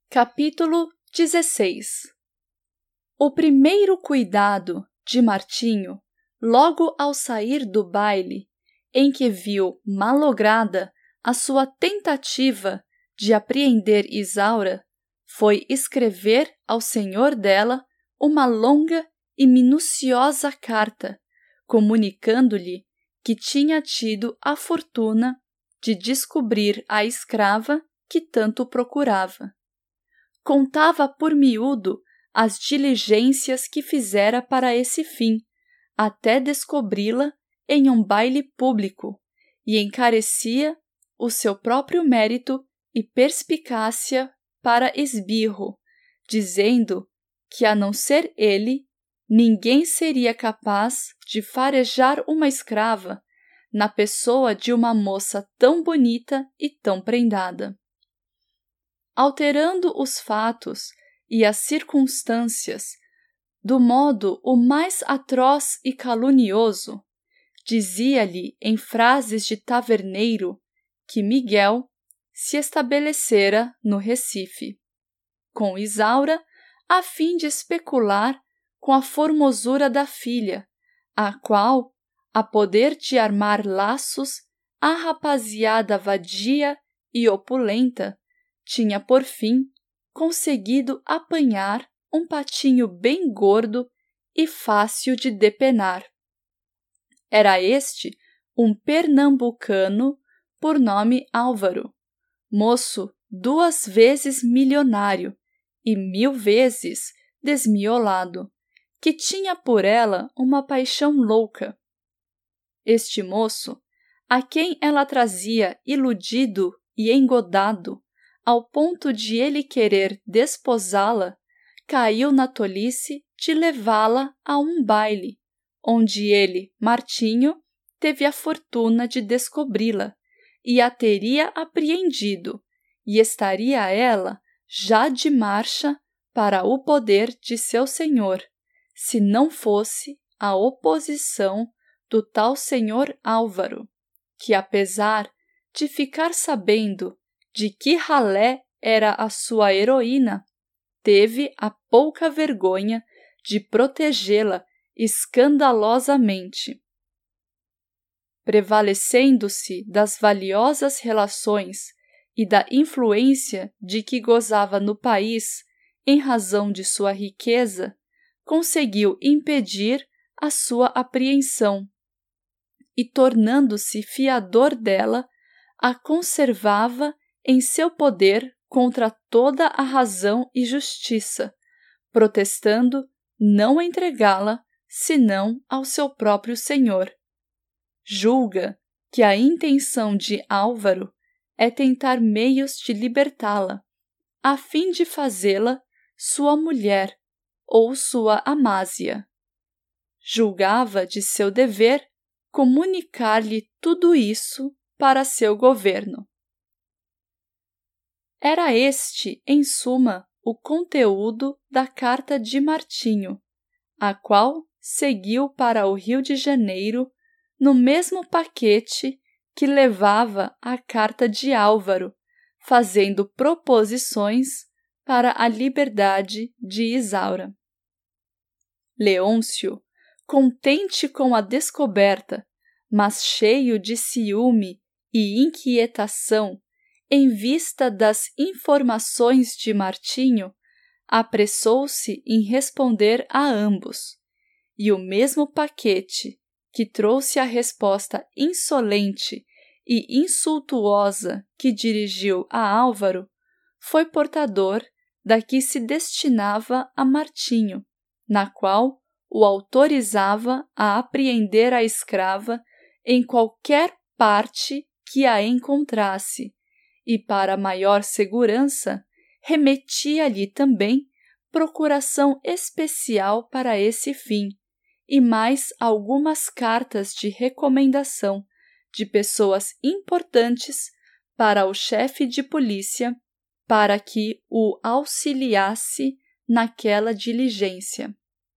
Capítulo 16. O primeiro cuidado de Martinho, logo ao sair do baile, em que viu malograda a sua tentativa de apreender Isaura, foi escrever ao senhor dela uma longa e minuciosa carta, comunicando-lhe que tinha tido a fortuna de descobrir a escrava que tanto procurava. Contava por miúdo as diligências que fizera para esse fim, até descobri-la em um baile público, e encarecia o seu próprio mérito e perspicácia para esbirro, dizendo que, a não ser ele, ninguém seria capaz de farejar uma escrava na pessoa de uma moça tão bonita e tão prendada. Alterando os fatos e as circunstâncias do modo o mais atroz e calunioso, dizia-lhe em frases de taverneiro que Miguel se estabelecera no Recife, com Isaura, a fim de especular com a formosura da filha, a qual, a poder de armar laços, a rapaziada vadia e opulenta tinha, por fim, conseguido apanhar um patinho bem gordo e fácil de depenar. Era este um pernambucano por nome Álvaro, moço 2 vezes milionário e 1000 vezes desmiolado, que tinha por ela uma paixão louca. Este moço, a quem ela trazia iludido e engodado, ao ponto de ele querer desposá-la, caiu na tolice de levá-la a um baile, onde ele, Martinho, teve a fortuna de descobri-la, e a teria apreendido, e estaria ela já de marcha para o poder de seu senhor, se não fosse a oposição do tal senhor Álvaro, que, apesar de ficar sabendo de que ralé era a sua heroína, teve a pouca vergonha de protegê-la escandalosamente. Prevalecendo-se das valiosas relações e da influência de que gozava no país em razão de sua riqueza, conseguiu impedir a sua apreensão e, tornando-se fiador dela, a conservava em seu poder contra toda a razão e justiça, protestando não entregá-la senão ao seu próprio senhor. Julga que a intenção de Álvaro é tentar meios de libertá-la, a fim de fazê-la sua mulher ou sua amásia. Julgava de seu dever comunicar-lhe tudo isso para seu governo. Era este, em suma, o conteúdo da carta de Martinho, a qual seguiu para o Rio de Janeiro no mesmo paquete que levava a carta de Álvaro, fazendo proposições para a liberdade de Isaura. Leôncio, contente com a descoberta, mas cheio de ciúme e inquietação, em vista das informações de Martinho, apressou-se em responder a ambos, e o mesmo paquete que trouxe a resposta insolente e insultuosa que dirigiu a Álvaro foi portador da que se destinava a Martinho, na qual o autorizava a apreender a escrava em qualquer parte que a encontrasse, e, para maior segurança, remetia-lhe também procuração especial para esse fim, e mais algumas cartas de recomendação de pessoas importantes para o chefe de polícia, para que o auxiliasse naquela diligência.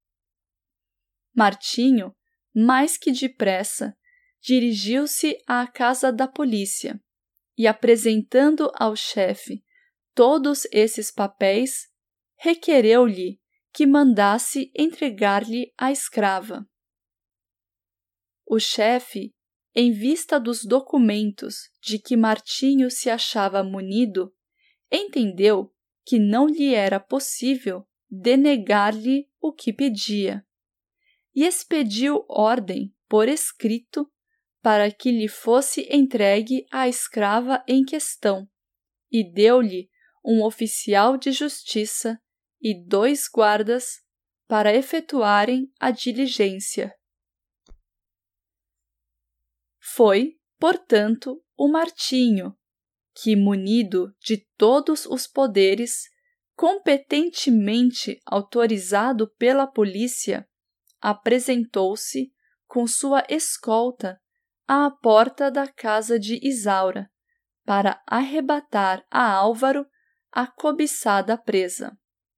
Martinho, mais que depressa, dirigiu-se à casa da polícia, e, apresentando ao chefe todos esses papéis, requereu-lhe que mandasse entregar-lhe a escrava. O chefe, em vista dos documentos de que Martinho se achava munido, entendeu que não lhe era possível denegar-lhe o que pedia, e expediu ordem por escrito para que lhe fosse entregue a escrava em questão, e deu-lhe um oficial de justiça e 2 guardas para efetuarem a diligência. Foi, portanto, o Martinho que, munido de todos os poderes, competentemente autorizado pela polícia, apresentou-se com sua escolta à porta da casa de Isaura para arrebatar a Álvaro a cobiçada presa.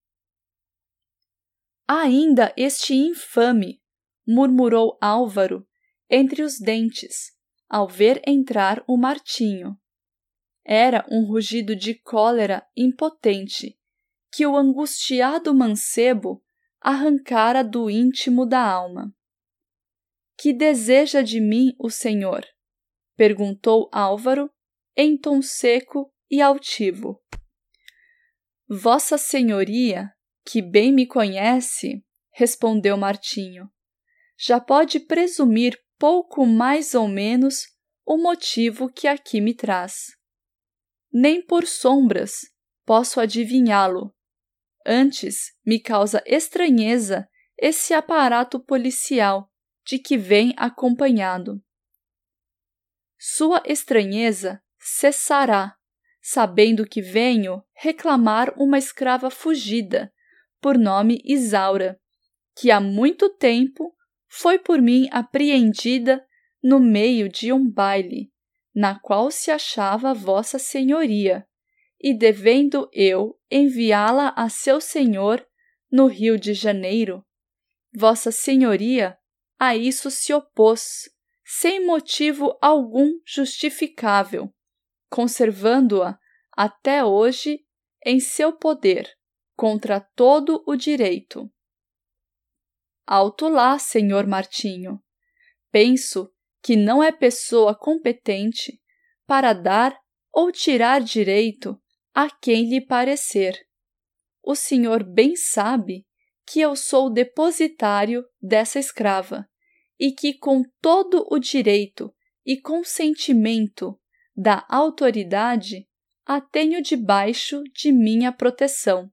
Ainda este infame, murmurou Álvaro entre os dentes, ao ver entrar o Martinho. Era um rugido de cólera impotente que o angustiado mancebo arrancara do íntimo da alma. Que deseja de mim o senhor? Perguntou Álvaro em tom seco e altivo. Vossa Senhoria, que bem me conhece, respondeu Martinho, já pode presumir pouco mais ou menos o motivo que aqui me traz. Nem por sombras posso adivinhá-lo. Antes me causa estranheza esse aparato policial de que vem acompanhado. Sua estranheza cessará, sabendo que venho reclamar uma escrava fugida, por nome Isaura, que há muito tempo foi por mim apreendida no meio de um baile, na qual se achava Vossa Senhoria, e devendo eu enviá-la a seu senhor no Rio de Janeiro, Vossa Senhoria a isso se opôs, sem motivo algum justificável, conservando-a até hoje em seu poder, contra todo o direito. Alto lá, senhor Martinho. Penso que não é pessoa competente para dar ou tirar direito a quem lhe parecer. O senhor bem sabe que eu sou depositário dessa escrava e que, com todo o direito e consentimento da autoridade, a tenho debaixo de minha proteção.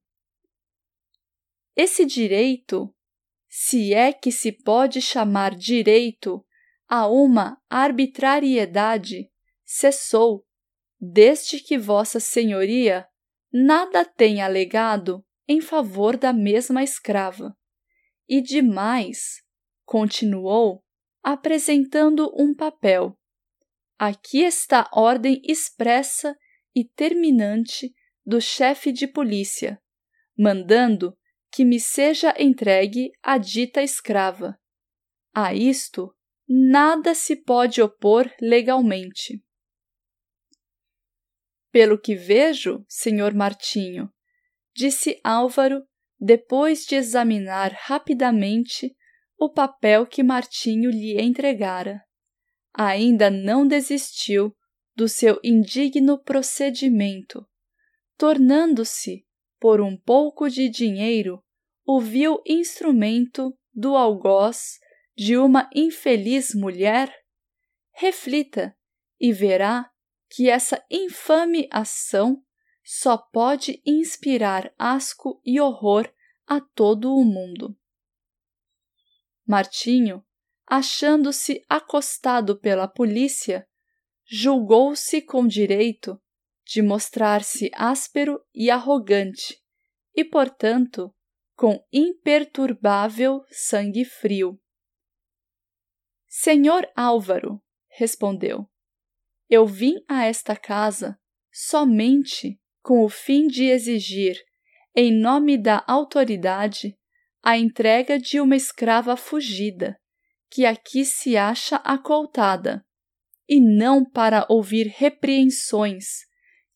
Esse direito, se é que se pode chamar direito a uma arbitrariedade, cessou, desde que Vossa Senhoria nada tem alegado em favor da mesma escrava. E demais, continuou, apresentando um papel. Aqui está ordem expressa e terminante do chefe de polícia, mandando que me seja entregue a dita escrava. A isto, nada se pode opor legalmente. Pelo que vejo, senhor Martinho, disse Álvaro, depois de examinar rapidamente o papel que Martinho lhe entregara, ainda não desistiu do seu indigno procedimento, tornando-se, por um pouco de dinheiro, o vil instrumento do algoz de uma infeliz mulher? Reflita e verá que essa infame ação só pode inspirar asco e horror a todo o mundo. Martinho, achando-se acostado pela polícia, julgou-se com direito de mostrar-se áspero e arrogante e, portanto, com imperturbável sangue frio. Senhor Álvaro, respondeu, eu vim a esta casa somente com o fim de exigir, em nome da autoridade, a entrega de uma escrava fugida, que aqui se acha acoltada, e não para ouvir repreensões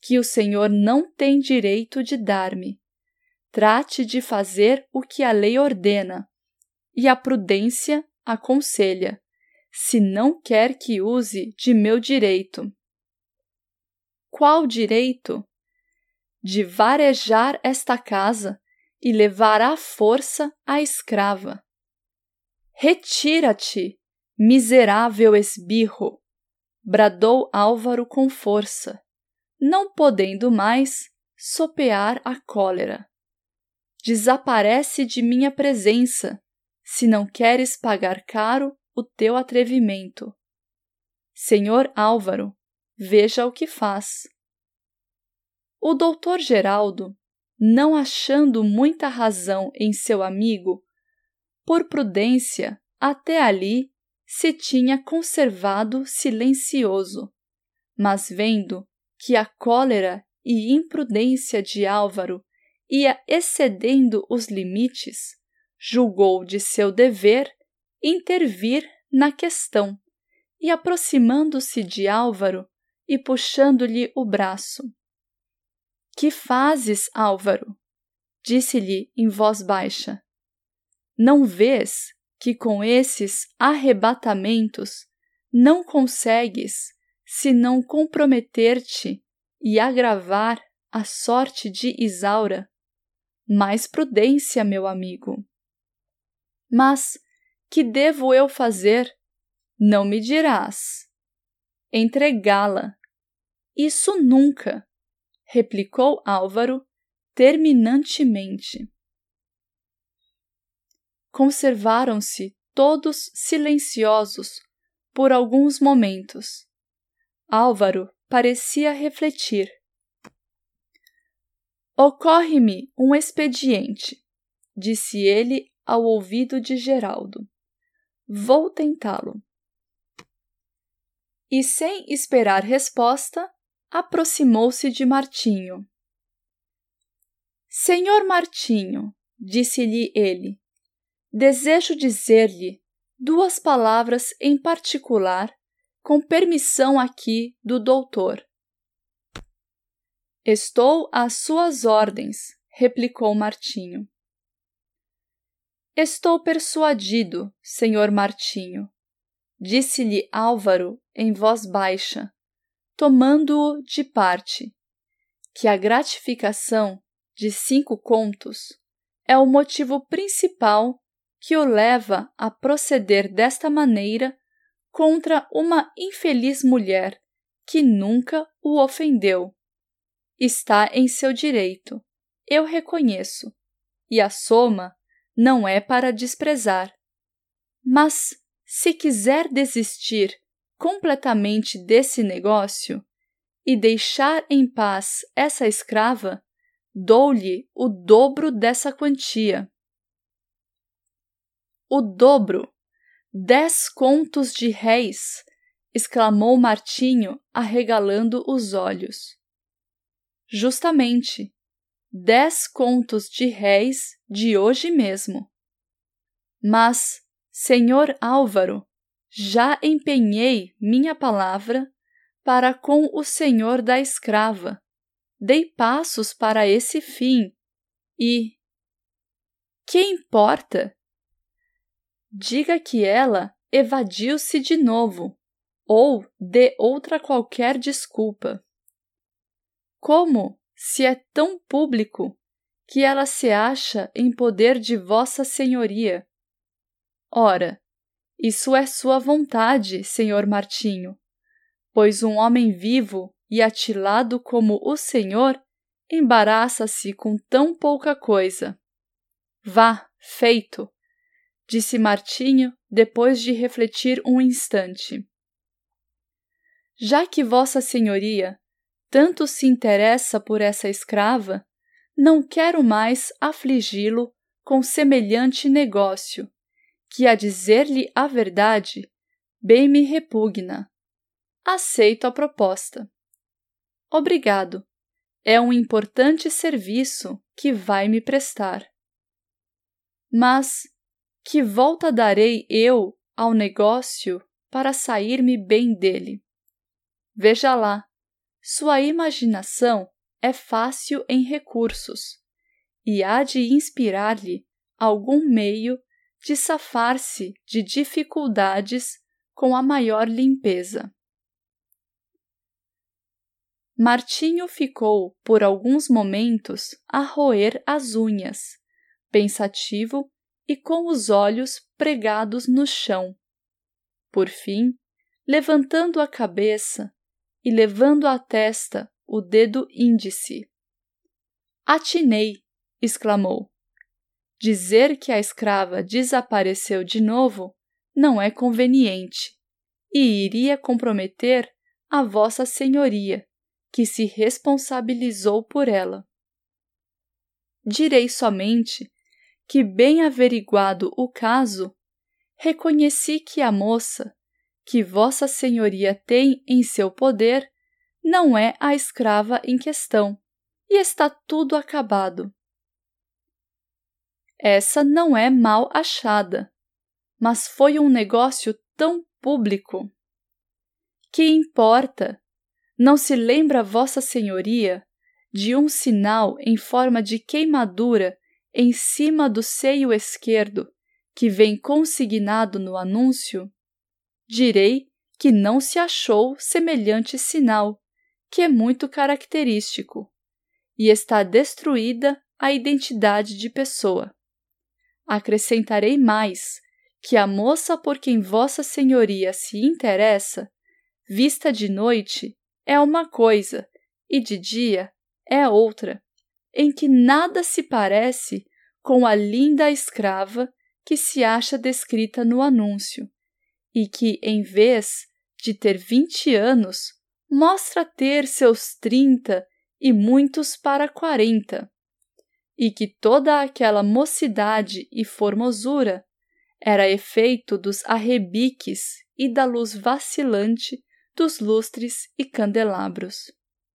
que o Senhor não tem direito de dar-me. Trate de fazer o que a lei ordena, e a prudência aconselha, se não quer que use de meu direito. Qual direito? De varejar esta casa e levar à força a escrava. Retira-te, miserável esbirro! Bradou Álvaro com força, não podendo mais sopear a cólera. Desaparece de minha presença, se não queres pagar caro o teu atrevimento. Senhor Álvaro, veja o que faz. O doutor Geraldo, não achando muita razão em seu amigo, por prudência, até ali se tinha conservado silencioso, mas vendo que a cólera e imprudência de Álvaro ia excedendo os limites, julgou de seu dever intervir na questão e, aproximando-se de Álvaro e puxando-lhe o braço: Que fazes, Álvaro? Disse-lhe em voz baixa. Não vês que com esses arrebatamentos não consegues senão comprometer-te e agravar a sorte de Isaura? Mais prudência, meu amigo. Mas que devo eu fazer? Não me dirás. Entregá-la. Isso nunca, replicou Álvaro terminantemente. Conservaram-se todos silenciosos por alguns momentos. Álvaro parecia refletir. Ocorre-me um expediente, disse ele ao ouvido de Geraldo. Vou tentá-lo. E, sem esperar resposta, aproximou-se de Martinho. Senhor Martinho, disse-lhe ele, desejo dizer-lhe 2 palavras em particular, com permissão aqui do doutor. Estou às suas ordens, replicou Martinho. Estou persuadido, senhor Martinho, disse-lhe Álvaro em voz baixa, tomando-o de parte, que a gratificação de 5 contos é o motivo principal que o leva a proceder desta maneira contra uma infeliz mulher que nunca o ofendeu. Está em seu direito, eu reconheço, e a soma não é para desprezar. Mas, se quiser desistir completamente desse negócio e deixar em paz essa escrava, dou-lhe o dobro dessa quantia. O dobro! 10 contos de réis! Exclamou Martinho, arregalando os olhos. Justamente, 10 contos de réis de hoje mesmo. Mas, senhor Álvaro, já empenhei minha palavra para com o senhor da escrava. Dei passos para esse fim e... Que importa? Diga que ela evadiu-se de novo, ou dê outra qualquer desculpa. Como, se é tão público, que ela se acha em poder de Vossa Senhoria? Ora, isso é sua vontade, senhor Martinho, pois um homem vivo e atilado como o senhor embaraça-se com tão pouca coisa. Vá, feito, disse Martinho depois de refletir um instante. Já que Vossa Senhoria tanto se interessa por essa escrava, não quero mais afligi-lo com semelhante negócio, que, a dizer-lhe a verdade, bem me repugna. Aceito a proposta. Obrigado. É um importante serviço que vai me prestar. Mas que volta darei eu ao negócio para sair-me bem dele? Veja lá, Sua imaginação é fácil em recursos e há de inspirar-lhe algum meio de safar-se de dificuldades com a maior limpeza. Martinho ficou por alguns momentos a roer as unhas, pensativo e com os olhos pregados no chão. Por fim, levantando a cabeça e levando à testa o dedo índice. "Atinei!" exclamou. "Dizer que a escrava desapareceu de novo não é conveniente e iria comprometer a Vossa Senhoria, que se responsabilizou por ela. Direi somente que, bem averiguado o caso, reconheci que a moça, que Vossa Senhoria tem em seu poder, não é a escrava em questão, e está tudo acabado. Essa não é mal achada, mas foi um negócio tão público. Que importa? Não se lembra Vossa Senhoria de um sinal em forma de queimadura em cima do seio esquerdo, que vem consignado no anúncio? Direi que não se achou semelhante sinal, que é muito característico, e está destruída a identidade de pessoa. Acrescentarei mais que a moça por quem Vossa Senhoria se interessa, vista de noite, é uma coisa e de dia é outra, em que nada se parece com a linda escrava que se acha descrita no anúncio, e que, em vez de ter 20 anos, mostra ter seus 30 e muitos para 40, e que toda aquela mocidade e formosura era efeito dos arrebiques e da luz vacilante dos lustres e candelabros.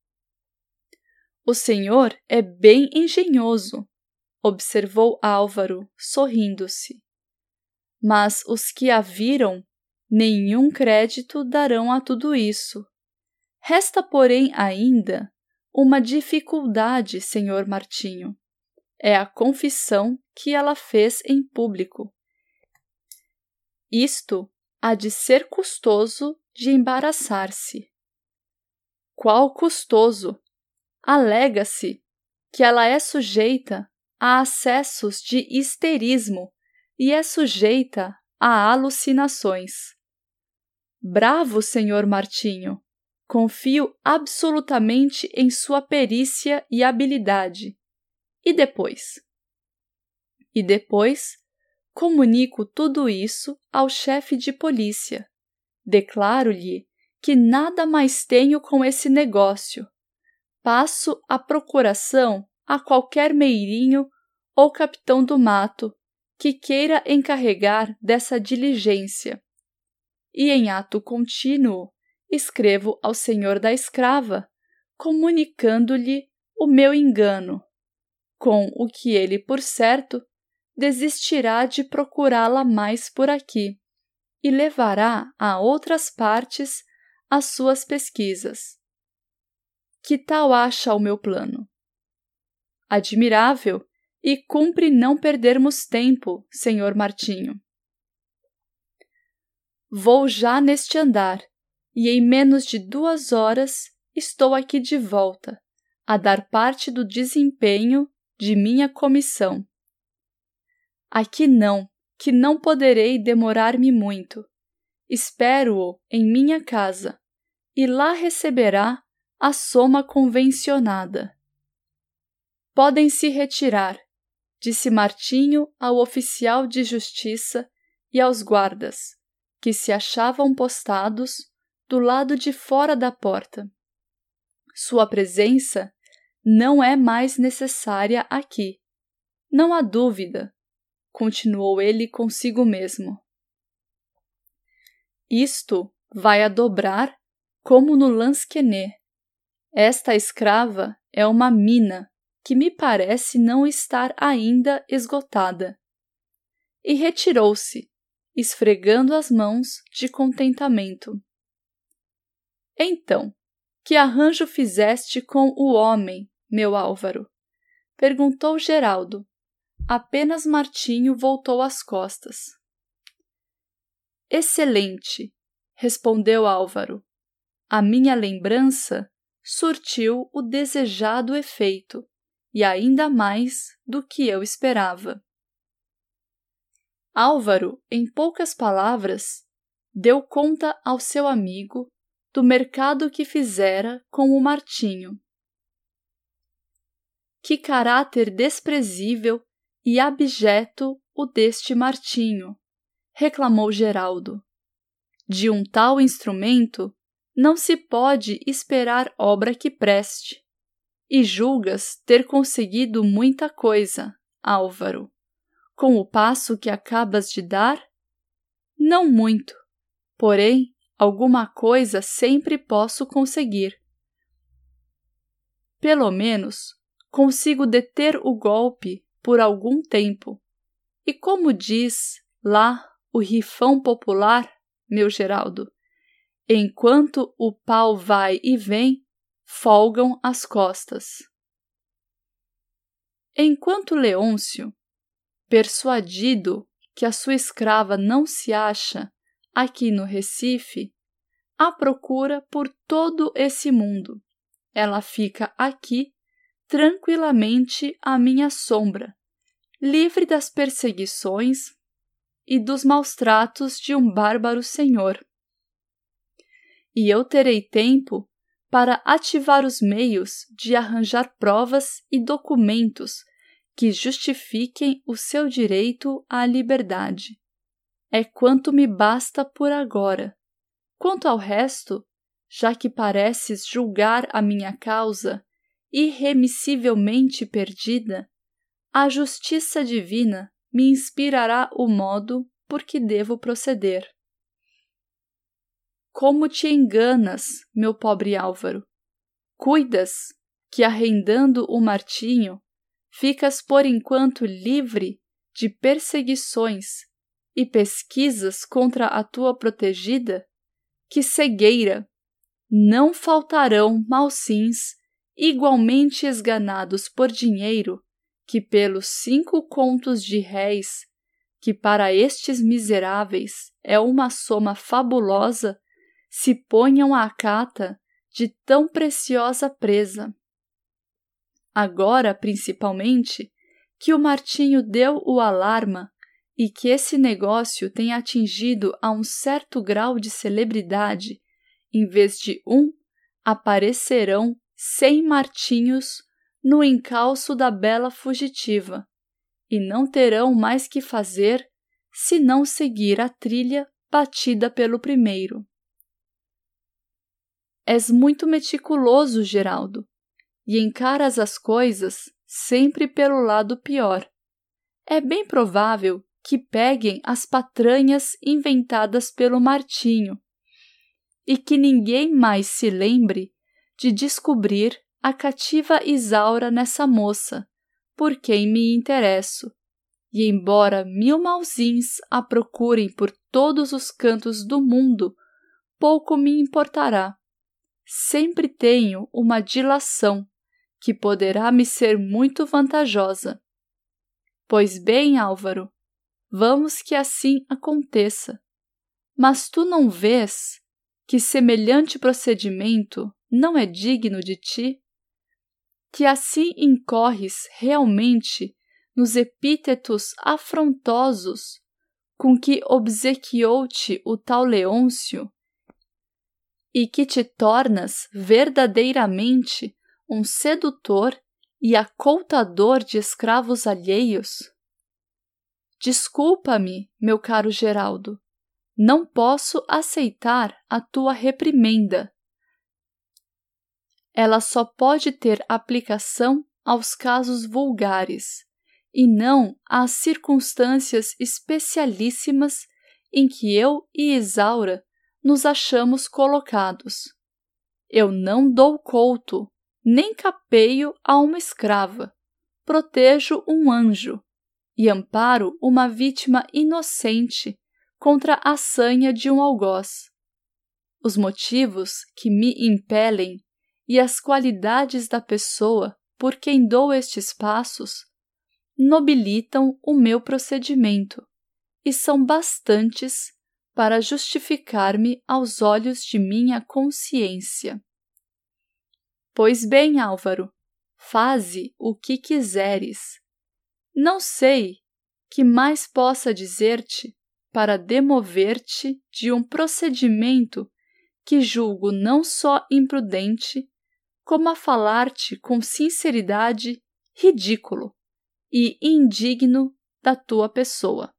"O senhor é bem engenhoso", observou Álvaro, sorrindo-se. "Mas os que a viram nenhum crédito darão a tudo isso. Resta, porém, ainda uma dificuldade, senhor Martinho. É a confissão que ela fez em público. Isto há de ser custoso de embaraçar-se." "Qual custoso? Alega-se que ela é sujeita a acessos de histerismo e é sujeita a alucinações." "Bravo, senhor Martinho! Confio absolutamente em sua perícia e habilidade. E depois?" "E depois, comunico tudo isso ao chefe de polícia. Declaro-lhe que nada mais tenho com esse negócio. Passo a procuração a qualquer meirinho ou capitão do mato que queira encarregar dessa diligência. E em ato contínuo escrevo ao senhor da escrava, comunicando-lhe o meu engano, com o que ele, por certo, desistirá de procurá-la mais por aqui e levará a outras partes as suas pesquisas. Que tal acha o meu plano?" "Admirável, e cumpre não perdermos tempo, senhor Martinho. Vou já neste andar, e em menos de 2 horas estou aqui de volta, a dar parte do desempenho de minha comissão. Aqui não, que não poderei demorar-me muito. Espero-o em minha casa, e lá receberá a soma convencionada." "Podem se retirar", disse Martinho ao oficial de justiça e aos guardas, que se achavam postados do lado de fora da porta. "Sua presença não é mais necessária aqui. Não há dúvida", continuou ele consigo mesmo. "Isto vai a dobrar como no Lansquenet. Esta escrava é uma mina que me parece não estar ainda esgotada." E retirou-se, esfregando as mãos de contentamento. "Então, Que arranjo fizeste com o homem, meu Álvaro? Perguntou Geraldo. Apenas Martinho voltou as costas. Excelente, respondeu Álvaro. A minha lembrança surtiu o desejado efeito, e ainda mais do que eu esperava. Álvaro, em poucas palavras, deu conta ao seu amigo do mercado que fizera com o Martinho. Que caráter desprezível e abjeto o deste Martinho, reclamou Geraldo. De um tal instrumento não se pode esperar obra que preste. E julgas ter conseguido muita coisa, Álvaro, com o passo que acabas de dar? Não muito, porém, alguma coisa sempre posso conseguir. Pelo menos, consigo deter o golpe por algum tempo. E como diz lá o rifão popular, meu Geraldo, enquanto o pau vai e vem, folgam as costas. Enquanto Leôncio, persuadido que a sua escrava não se acha aqui no Recife, a procura por todo esse mundo. Ela fica aqui tranquilamente à minha sombra, livre das perseguições e dos maus tratos de um bárbaro senhor. E eu terei tempo para ativar os meios de arranjar provas e documentos que justifiquem o seu direito à liberdade. É quanto me basta por agora. Quanto ao resto, já que pareces julgar a minha causa irremissivelmente perdida, a justiça divina me inspirará o modo por que devo proceder. Como te enganas, meu pobre Álvaro? Cuidas que, arrendando o Martinho, ficas por enquanto livre de perseguições e pesquisas contra a tua protegida? Que cegueira! Não faltarão malsins igualmente esganados por dinheiro que pelos 5 contos de réis, que para estes miseráveis é uma soma fabulosa, se ponham à cata de tão preciosa presa. Agora, principalmente, que o Martinho deu o alarma e que esse negócio tem atingido a um certo grau de celebridade, em vez de aparecerão 100 Martinhos no encalço da bela fugitiva, e não terão mais que fazer senão seguir a trilha batida pelo primeiro. És muito meticuloso, Geraldo, e encaras as coisas sempre pelo lado pior. É bem provável que peguem as patranhas inventadas pelo Martinho, e que ninguém mais se lembre de descobrir a cativa Isaura nessa moça, por quem me interesso, e embora 1000 mauzins a procurem por todos os cantos do mundo, pouco me importará. Sempre tenho uma dilação que poderá me ser muito vantajosa. Pois bem, Álvaro, vamos que assim aconteça. Mas tu não vês que semelhante procedimento não é digno de ti? Que assim incorres realmente nos epítetos afrontosos com que obsequiou-te o tal Leôncio, e que te tornas verdadeiramente um sedutor e acoltador de escravos alheios? Desculpa-me, meu caro Geraldo, não posso aceitar a tua reprimenda. Ela só pode ter aplicação aos casos vulgares, e não às circunstâncias especialíssimas em que eu e Isaura nos achamos colocados. Eu não dou couto, nem capeio a uma escrava, protejo um anjo e amparo uma vítima inocente contra a sanha de um algoz. Os motivos que me impelem e as qualidades da pessoa por quem dou estes passos nobilitam o meu procedimento e são bastantes para justificar-me aos olhos de minha consciência. Pois bem, Álvaro, faze o que quiseres. Não sei que mais possa dizer-te para demover-te de um procedimento que julgo não só imprudente, como a falar-te com sinceridade ridículo e indigno da tua pessoa.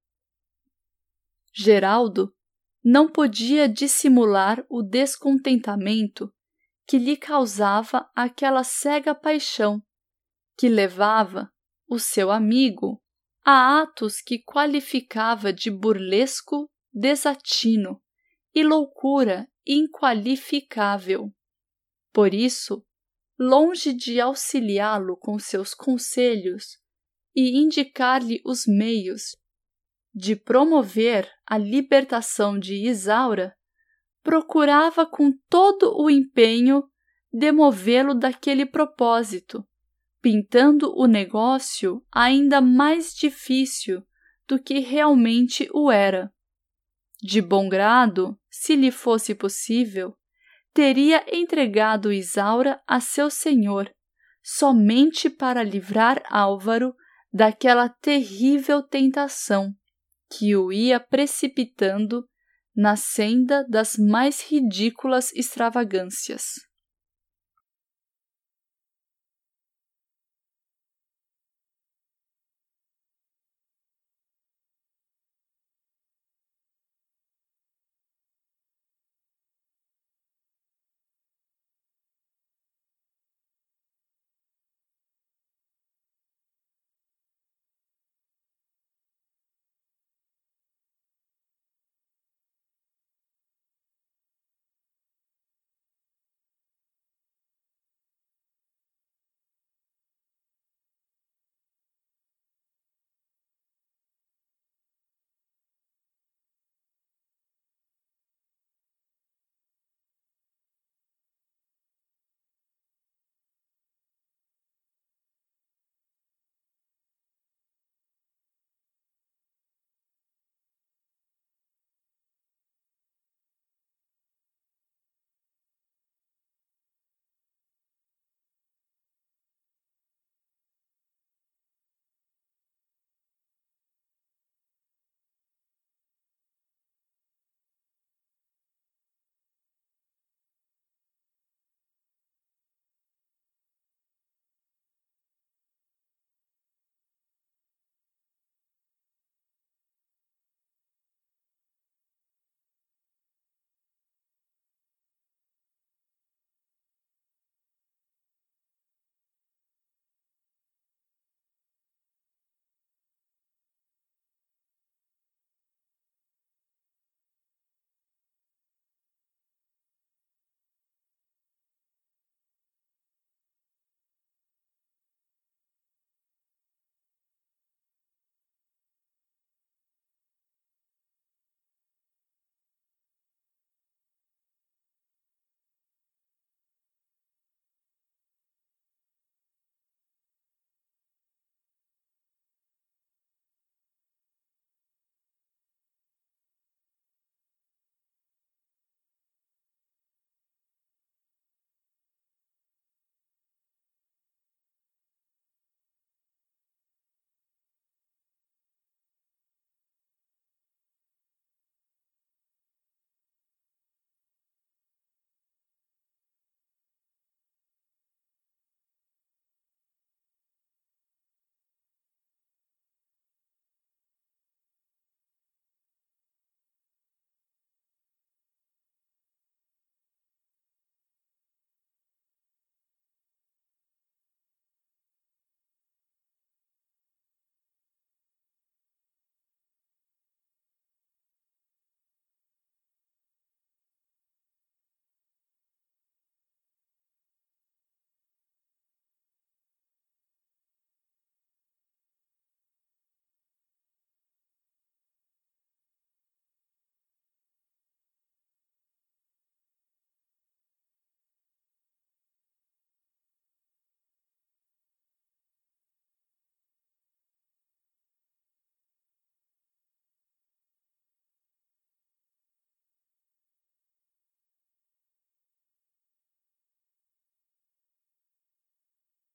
Geraldo não podia dissimular o descontentamento que lhe causava aquela cega paixão que levava o seu amigo a atos que qualificava de burlesco desatino e loucura inqualificável. Por isso, longe de auxiliá-lo com seus conselhos e indicar-lhe os meios de promover a libertação de Isaura, procurava com todo o empenho demovê-lo daquele propósito, pintando o negócio ainda mais difícil do que realmente o era. De bom grado, se lhe fosse possível, teria entregado Isaura a seu senhor, somente para livrar Álvaro daquela terrível tentação que o ia precipitando na senda das mais ridículas extravagâncias.